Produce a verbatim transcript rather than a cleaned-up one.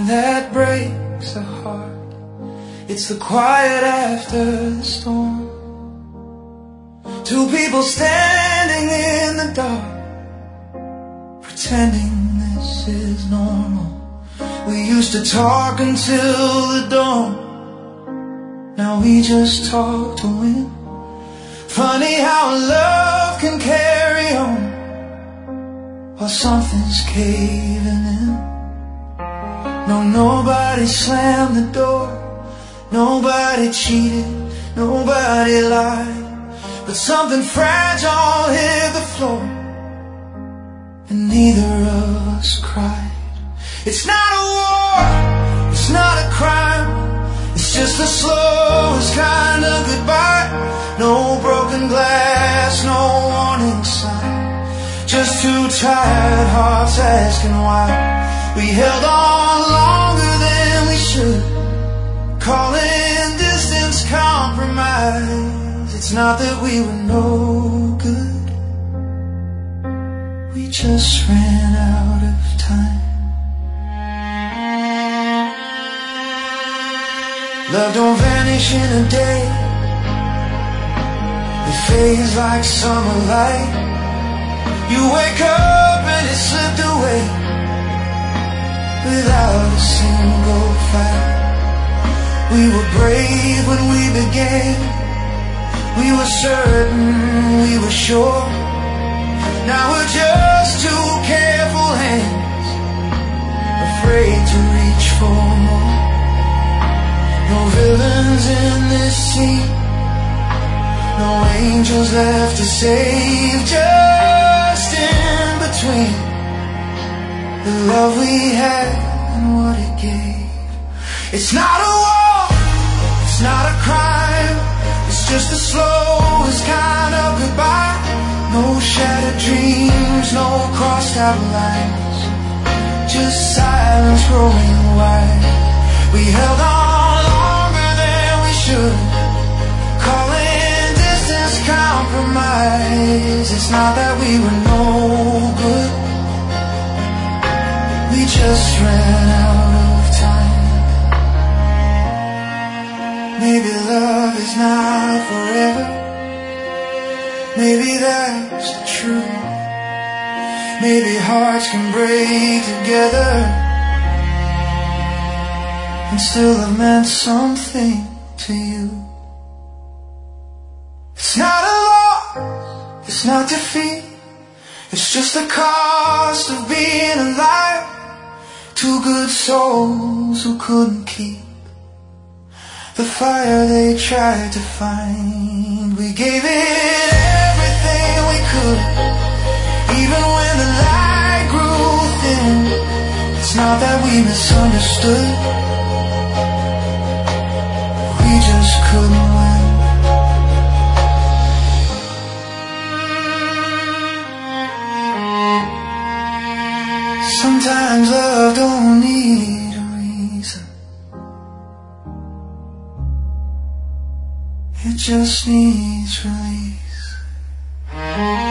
thing that breaks a heart. It's the quiet after the storm. Two people standing in the dark, pretending this is normal. We used to talk until the dawn. Now we just talk to win. Funny how love can carry on while something's caving in. No, nobody slammed the door, nobody cheated, nobody lied, but something fragile hit the floor, and neither of us cried. It's not a war, it's not a crime, it's just the slowest kind of goodbye. No broken glass, no warning sign, just two tired hearts asking why. We held on longer than we should, calling distance compromise. It's not that we were no good, we just ran out of time. Love don't vanish in a day, it fades like summer light. You wake up and it slipped away without a single fight. We were brave when we began, we were certain, we were sure. Now we're just two careful hands, afraid to reach for more. No villains in this scene, no angels left to save, just in between the love we had and what it gave. It's not a war, it's not a crime, it's just the slowest kind of goodbye. No shattered dreams, no crossed out lines, just silence growing wide. We held on longer than we should, calling distance compromise. It's not that we were no good, we just ran out of time. Maybe love is not forever, maybe that's the truth. Maybe hearts can break together and still have meant something to you. It's not a loss, it's not defeat, it's just the cost of being alive. Two good souls who couldn't keep the fire they tried to find. We gave it everything we could, even when the light grew thin. It's not that we misunderstood, we just couldn't win. Sometimes love don't need a reason, it just needs release.